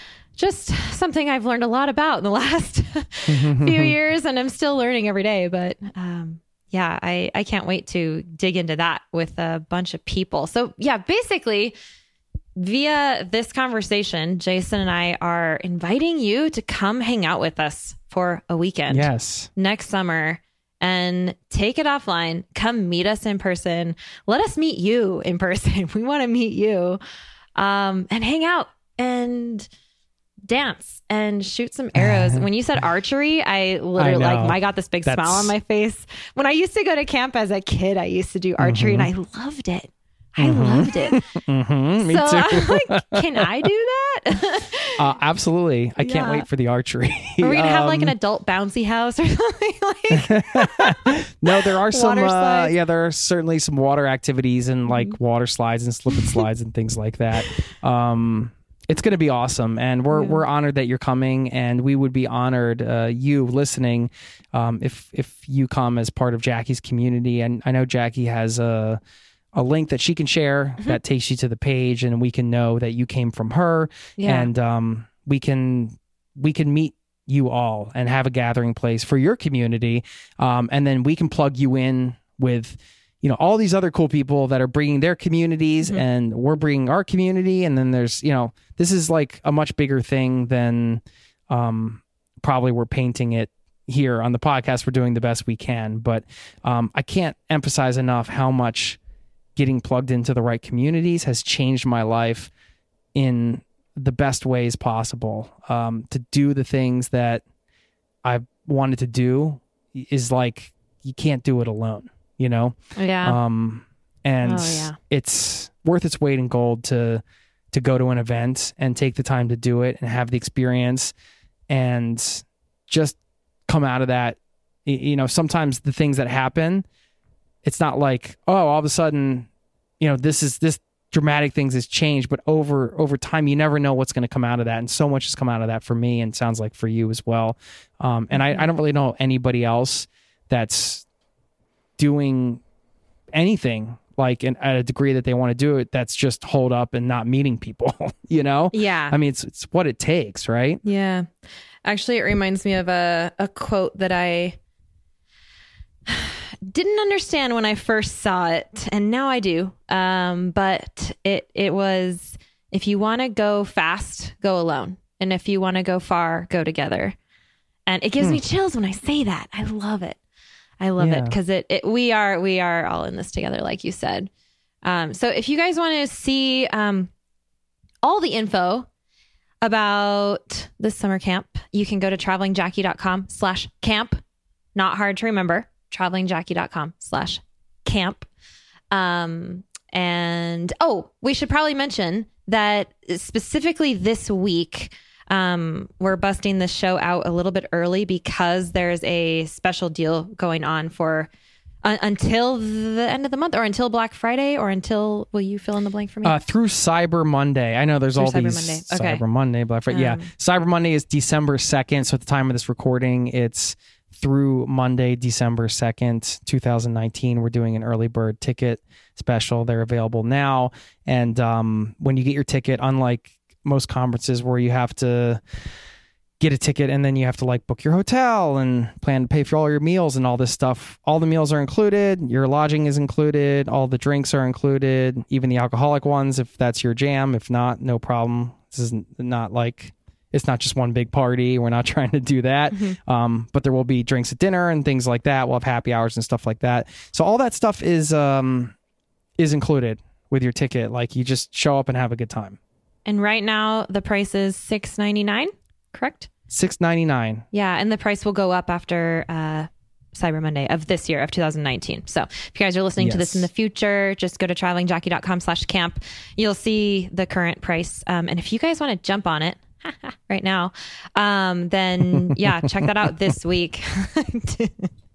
[SPEAKER 2] just something I've learned a lot about in the last few years, and I'm still learning every day. But um, yeah, I, I can't wait to dig into that with a bunch of people. So yeah, basically, via this conversation, Jason and I are inviting you to come hang out with us for a weekend.
[SPEAKER 4] Yes.
[SPEAKER 2] Next summer, and take it offline. Come meet us in person. Let us meet you in person. We want to meet you, um, and hang out and dance and shoot some arrows. When you said archery, I literally I like I got this big That's... smile on my face. When I used to go to camp as a kid, I used to do archery, mm-hmm. and I loved it. I mm-hmm. loved it.
[SPEAKER 4] Mm-hmm. Me
[SPEAKER 2] so
[SPEAKER 4] too.
[SPEAKER 2] I'm like, can I do that?
[SPEAKER 4] uh, absolutely. I can't yeah. wait for the archery.
[SPEAKER 2] Are we gonna um, have like an adult bouncy house or something like?
[SPEAKER 4] No, there are some. Uh, yeah, there are certainly some water activities and like mm-hmm. water slides and slip and slides and things like that. Um, it's going to be awesome, and we're yeah. we're honored that you're coming, and we would be honored uh, you listening um, if if you come as part of Jackie's community. And I know Jackie has a. a link that she can share mm-hmm. that takes you to the page, and we can know that you came from her, yeah. and um, we can we can meet you all and have a gathering place for your community, um, and then we can plug you in with you know all these other cool people that are bringing their communities, mm-hmm. and we're bringing our community, and then there's you know this is like a much bigger thing than um, probably we're painting it here on the podcast. We're doing the best we can, but um, I can't emphasize enough how much getting plugged into the right communities has changed my life in the best ways possible. Um, to do the things that I've wanted to do is like, you can't do it alone, you know?
[SPEAKER 2] Yeah.
[SPEAKER 4] Um, and
[SPEAKER 2] oh, yeah.
[SPEAKER 4] it's worth its weight in gold to, to go to an event and take the time to do it and have the experience and just come out of that. You know, sometimes the things that happen, it's not like, oh, all of a sudden, you know, this is this dramatic things has changed, but over over time, you never know what's going to come out of that. And so much has come out of that for me, and sounds like for you as well. Um, and I, I don't really know anybody else that's doing anything like in, at a degree that they want to do it that's just holed up and not meeting people, you know?
[SPEAKER 2] Yeah.
[SPEAKER 4] I mean, it's it's what it takes, right?
[SPEAKER 2] Yeah. Actually, it reminds me of a, a quote that I didn't understand when I first saw it, and now I do. Um, but it it was, if you want to go fast, go alone. And if you want to go far, go together. And it gives hmm. me chills when I say that. I love it. I love yeah. it because it, it we are we are all in this together, like you said. Um, so if you guys want to see um, all the info about this summer camp, you can go to travelingjackie.com slash camp. Not hard to remember. travelingjackie.com slash camp. Um, and oh, we should probably mention that specifically this week, um, we're busting this show out a little bit early because there's a special deal going on for uh, until the end of the month, or until Black Friday, or until, will you fill in the blank for me?
[SPEAKER 4] Uh, through Cyber Monday. I know there's
[SPEAKER 2] through
[SPEAKER 4] all
[SPEAKER 2] Cyber
[SPEAKER 4] these
[SPEAKER 2] Monday. Okay.
[SPEAKER 4] Cyber Monday, Black Friday. Um, yeah. Cyber Monday is December second. So at the time of this recording, it's through Monday, December second, twenty nineteen. We're doing an early bird ticket special. They're available now. And um, when you get your ticket, unlike most conferences where you have to get a ticket and then you have to like book your hotel and plan to pay for all your meals and all this stuff, all the meals are included. Your lodging is included. All the drinks are included, even the alcoholic ones, if that's your jam. If not, no problem. This is not like... It's not just one big party. We're not trying to do that. Mm-hmm. Um, but there will be drinks at dinner and things like that. We'll have happy hours and stuff like that. So all that stuff is um, is included with your ticket. Like, you just show up and have a good time.
[SPEAKER 2] And right now the price is six ninety-nine, correct?
[SPEAKER 4] six ninety-nine.
[SPEAKER 2] Yeah, and the price will go up after uh, Cyber Monday of this year, of two thousand nineteen. So if you guys are listening yes. to this in the future, just go to travelingjackie.com slash camp. You'll see the current price. Um, and if you guys want to jump on it right now, um, then yeah, check that out this week. uh,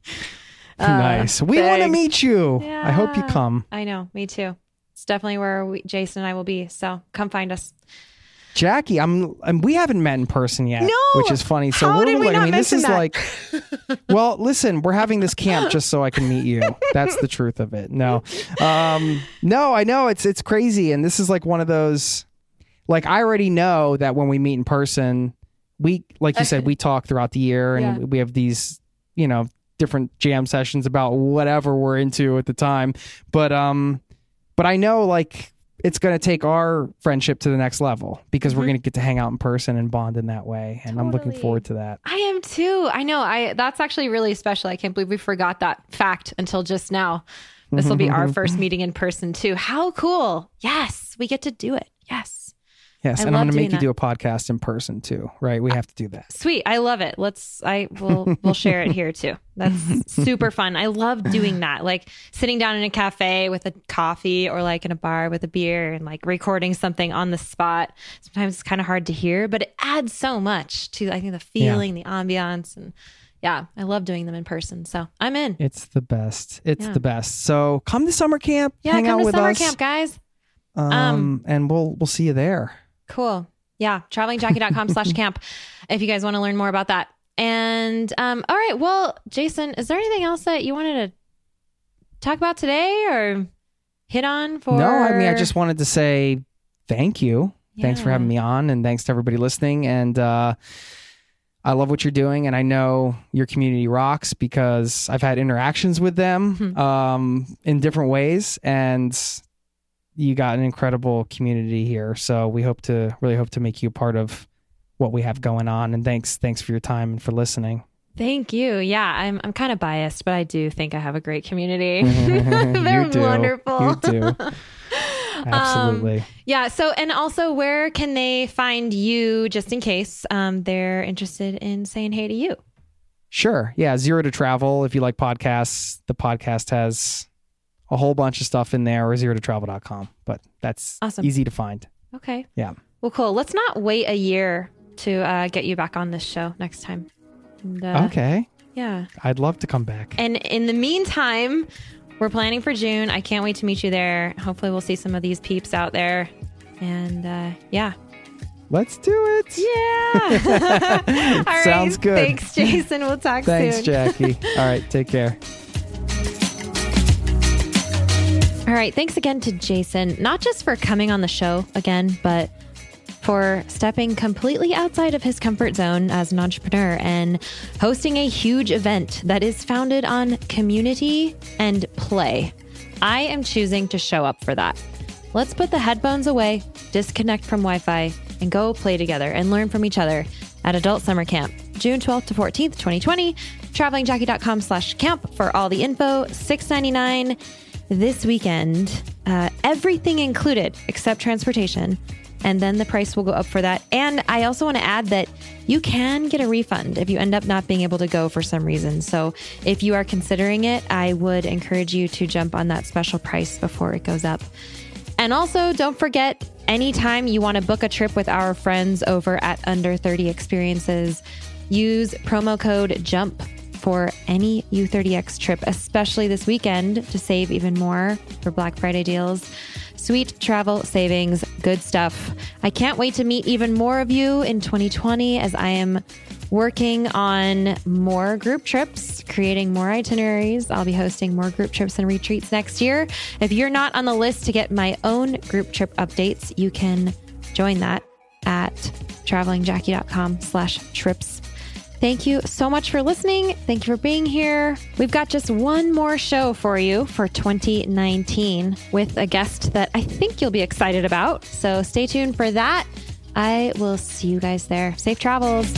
[SPEAKER 4] nice. We want to meet you.
[SPEAKER 2] Yeah,
[SPEAKER 4] I hope you come.
[SPEAKER 2] I know. Me too. It's definitely where we, Jason and I will be. So come find us.
[SPEAKER 4] Jackie, I'm, I'm. We haven't met in person yet,
[SPEAKER 2] no,
[SPEAKER 4] which is funny. So
[SPEAKER 2] how
[SPEAKER 4] we're
[SPEAKER 2] did we
[SPEAKER 4] like,
[SPEAKER 2] not
[SPEAKER 4] I mean, this is
[SPEAKER 2] that?
[SPEAKER 4] like. Well, listen, we're having this camp just so I can meet you. That's the truth of it. No, um, no, I know it's it's crazy, and this is like one of those. Like, I already know that when we meet in person, we, like you said, we talk throughout the year, and yeah. we have these, you know, different jam sessions about whatever we're into at the time. But, um, but I know, like, it's going to take our friendship to the next level because
[SPEAKER 2] Mm-hmm.
[SPEAKER 4] we're going to get to hang out in person and bond in that way. And I'm looking
[SPEAKER 2] Totally.
[SPEAKER 4] forward to that.
[SPEAKER 2] I am too. I know. I that's actually really special. I can't believe we forgot that fact until just now. This will be our first meeting in person too. How cool. Yes, we get to do it. Yes.
[SPEAKER 4] Yes,
[SPEAKER 2] I
[SPEAKER 4] and I'm
[SPEAKER 2] love
[SPEAKER 4] going to
[SPEAKER 2] doing
[SPEAKER 4] make you
[SPEAKER 2] that.
[SPEAKER 4] do a podcast in person too, right? We have to do that.
[SPEAKER 2] Sweet. I love it. Let's, I will, we'll share it here too. That's super fun. I love doing that. Like sitting down in a cafe with a coffee or like in a bar with a beer and like recording something on the spot. Sometimes it's kind of hard to hear, but it adds so much to, I think, the feeling, the ambiance. And yeah, I love doing them in person. So I'm in.
[SPEAKER 4] It's the best. It's
[SPEAKER 2] Yeah.
[SPEAKER 4] the best. So come to summer camp,
[SPEAKER 2] Yeah.
[SPEAKER 4] hang
[SPEAKER 2] Come
[SPEAKER 4] out
[SPEAKER 2] to
[SPEAKER 4] with
[SPEAKER 2] summer
[SPEAKER 4] us,
[SPEAKER 2] camp, guys.
[SPEAKER 4] um,
[SPEAKER 2] Um,
[SPEAKER 4] and we'll we'll see you there.
[SPEAKER 2] Cool. Yeah. travelingjackie.com slash camp if you guys want to learn more about that. And um, all right. Well, Jason, is there anything else that you wanted to talk about today or hit on for?
[SPEAKER 4] No, I mean, I just wanted to say thank you. Thanks for
[SPEAKER 2] Yeah.
[SPEAKER 4] having me on, and thanks to everybody listening. And uh, I love what you're doing, and I know your community rocks because I've had interactions with them
[SPEAKER 2] Mhm.
[SPEAKER 4] um, in different ways, and you got an incredible community here. So we hope to really hope to make you a part of what we have going on. And thanks, thanks for your time and for listening.
[SPEAKER 2] Thank you. Yeah, I'm I'm kind of biased, but I do think I have a great community.
[SPEAKER 4] You
[SPEAKER 2] They're
[SPEAKER 4] do.
[SPEAKER 2] wonderful.
[SPEAKER 4] You do. Absolutely.
[SPEAKER 2] Um, yeah. So, and also, where can they find you, just in case um, they're interested in saying hey to you?
[SPEAKER 4] Sure. Yeah. Zero to Travel. If you like podcasts, the podcast has a whole bunch of stuff in there, or zero to travel dot com. But that's
[SPEAKER 2] Awesome.
[SPEAKER 4] easy to find.
[SPEAKER 2] Okay.
[SPEAKER 4] Yeah.
[SPEAKER 2] Well, cool. Let's not wait a year to uh, get you back on this show next time. And, uh,
[SPEAKER 4] Okay.
[SPEAKER 2] Yeah.
[SPEAKER 4] I'd love to come back.
[SPEAKER 2] And in the meantime, we're planning for June. I can't wait to meet you there. Hopefully, we'll see some of these peeps out there. And uh, yeah.
[SPEAKER 4] Let's do it.
[SPEAKER 2] Yeah. All right.
[SPEAKER 4] Sounds good.
[SPEAKER 2] Thanks, Jason. We'll talk
[SPEAKER 4] Thanks,
[SPEAKER 2] soon.
[SPEAKER 4] Jackie. All right. Take care.
[SPEAKER 2] All right. Thanks again to Jason, not just for coming on the show again, but for stepping completely outside of his comfort zone as an entrepreneur and hosting a huge event that is founded on community and play. I am choosing to show up for that. Let's put the headphones away, disconnect from Wi-Fi, and go play together and learn from each other at Adult Summer Camp, June twelfth to fourteenth, twenty twenty. travelingjackie.com slash camp for all the info. six ninety-nine this weekend. Uh, everything included except transportation. And then the price will go up for that. And I also want to add that you can get a refund if you end up not being able to go for some reason. So if you are considering it, I would encourage you to jump on that special price before it goes up. And also, don't forget, anytime you want to book a trip with our friends over at Under thirty Experiences, use promo code JUMP for any U thirty X trip, especially this weekend, to save even more for Black Friday deals. Sweet travel savings, good stuff. I can't wait to meet even more of you in twenty twenty as I am working on more group trips, creating more itineraries. I'll be hosting more group trips and retreats next year. If you're not on the list to get my own group trip updates, you can join that at travelingjackie.com slash trips. Thank you so much for listening. Thank you for being here. We've got just one more show for you for twenty nineteen with a guest that I think you'll be excited about. So stay tuned for that. I will see you guys there. Safe travels.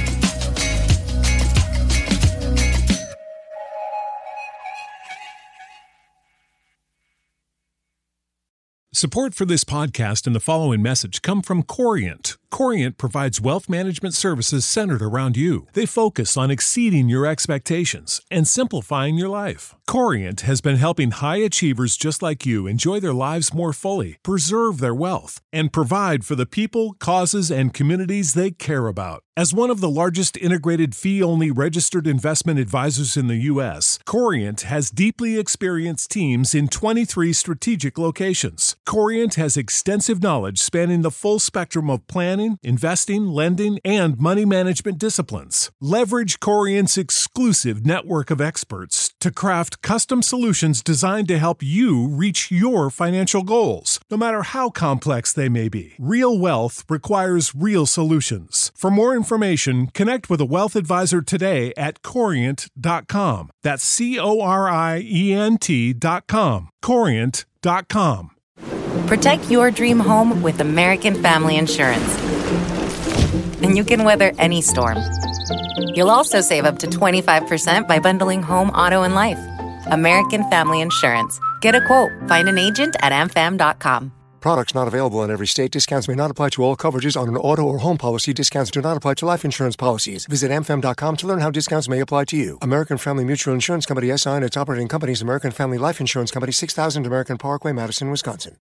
[SPEAKER 1] Support for this podcast and the following message come from Corient. Corient provides wealth management services centered around you. They focus on exceeding your expectations and simplifying your life. Corient has been helping high achievers just like you enjoy their lives more fully, preserve their wealth, and provide for the people, causes, and communities they care about. As one of the largest integrated fee-only registered investment advisors in the U S, Corient has deeply experienced teams in twenty-three strategic locations. Corient has extensive knowledge spanning the full spectrum of planning, investing, lending, and money management disciplines. Leverage Corient's exclusive network of experts to craft custom solutions designed to help you reach your financial goals, no matter how complex they may be. Real wealth requires real solutions. For more information, connect with a wealth advisor today at corient dot com. That's C O R I E N T dot com. corient dot com.
[SPEAKER 5] Protect your dream home with American Family Insurance. And you can weather any storm. You'll also save up to twenty-five percent by bundling home, auto, and life. American Family Insurance. Get a quote. Find an agent at a m fam dot com.
[SPEAKER 6] Products not available in every state. Discounts may not apply to all coverages on an auto or home policy. Discounts do not apply to life insurance policies. Visit a m fam dot com to learn how discounts may apply to you. American Family Mutual Insurance Company, S I and its operating companies, American Family Life Insurance Company, six thousand American Parkway, Madison, Wisconsin.